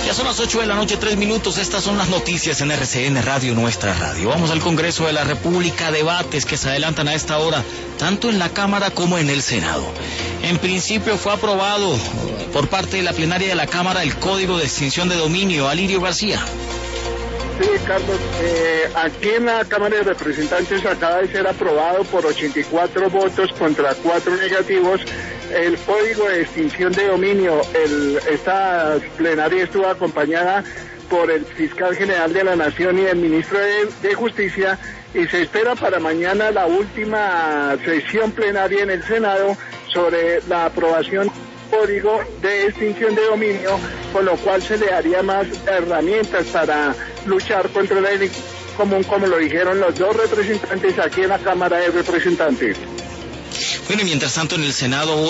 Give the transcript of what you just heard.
Ya son las 8 de la noche, 3 minutos. Estas son las noticias en RCN Radio, nuestra radio. Vamos al Congreso de la República. Debates que se adelantan a esta hora, tanto en la Cámara como en el Senado. En principio fue aprobado por parte de la plenaria de la Cámara el Código de Extinción de Dominio. Alirio García. Sí, Carlos, aquí en la Cámara de Representantes acaba de ser aprobado por 84 votos contra 4 negativos el Código de Extinción de Dominio. Esta plenaria estuvo acompañada por el Fiscal General de la Nación y el Ministro de Justicia, y se espera para mañana la última sesión plenaria en el Senado sobre la aprobación Código de Extinción de Dominio, con lo cual se le daría más herramientas para luchar contra la delincuencia común, como lo dijeron los dos representantes aquí en la Cámara de Representantes. Bueno, y mientras tanto en el Senado